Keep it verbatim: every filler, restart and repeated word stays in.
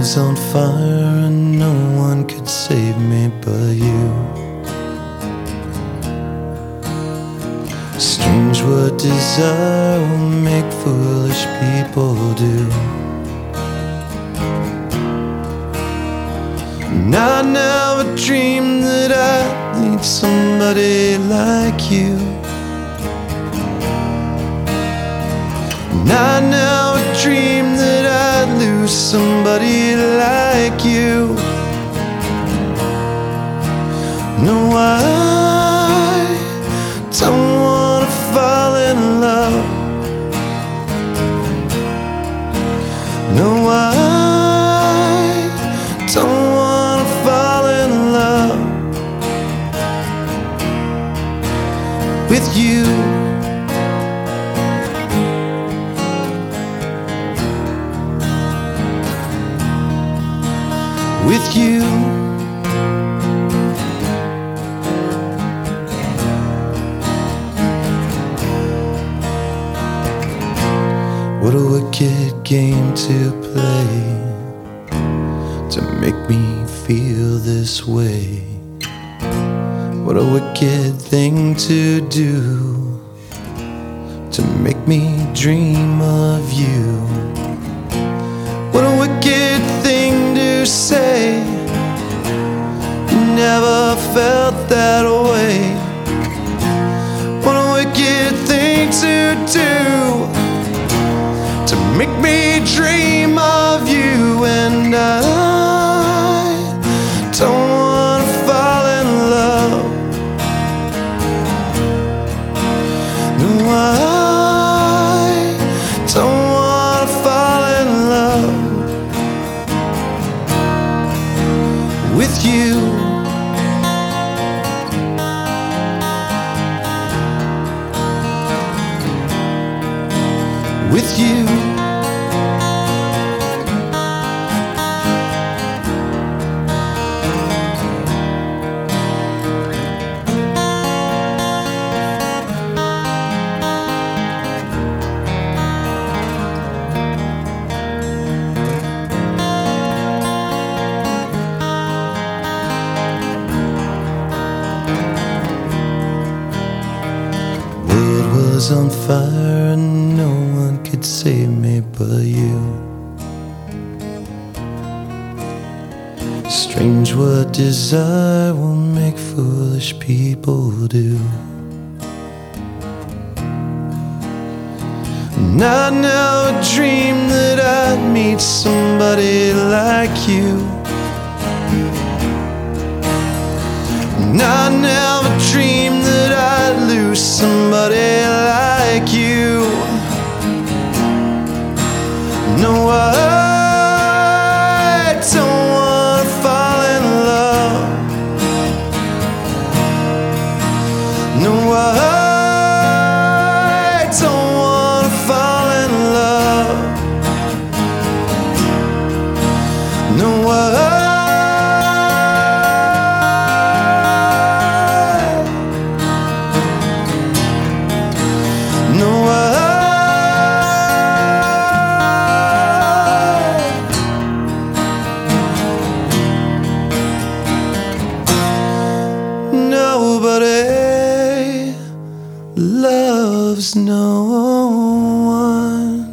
was on fire and no one could save me but you. Strange what desire will make foolish people do. And I never dreamed that I'd need somebody like you. And I never dreamed that I'd lose somebody like you. No, I don't wanna fall in love. No, I don't wanna fall in love with you. With you. What a wicked game to play, to make me feel this way. What a wicked thing to do, to make me dream of you. What a wicked thing to say, never felt that way. What a wicked thing to do, to make me dream of you. And I don't wanna fall in love. No, I don't wanna fall in love with you. With you. Was on fire and no one could save me but you. Strange what desire will make foolish people do. And I never dreamed that I'd meet somebody like you. And I never dreamed that I'd lose somebody like you. No, I don't wanna fall in love. No, I don't wanna fall in love. No, I No, I nobody loves no one.